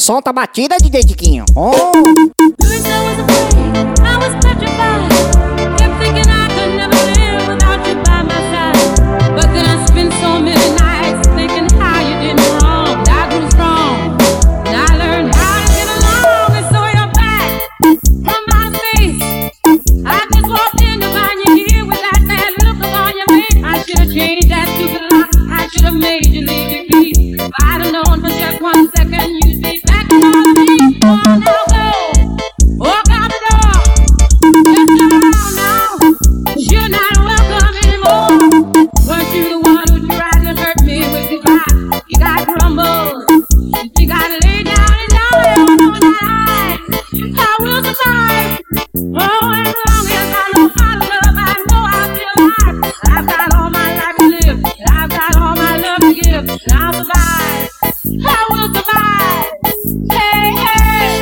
Solta a batida, DJ Tiquinho. Oh. Change that stupid lock. I should have made you leave your key. If I'd have known for just 1 second, you'd be back in all of me. Go on now, go. Walk out the door. Just turn around now. You're not welcome anymore. Weren't you the one who tried to hurt me with your back? You got crumbled. You got laid down and now you're on that eye. I will survive. Oh, as long as I know how to love, I know I'll be alive. I've got all my life to live. I've got all my love to give. And I'll survive. I will survive. Hey, hey.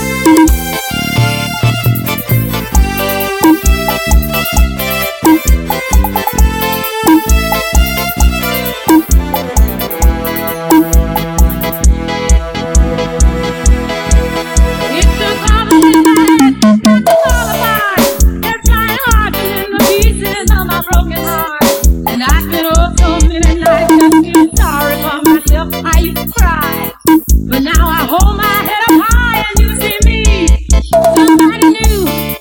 It took all the shit I had to fall apart. They're trying hard to mend the pieces of my broken heart. And I spent so many nights just feeling sorry for myself. I used to cry, but now I hold my head up high and you see me. Somebody new,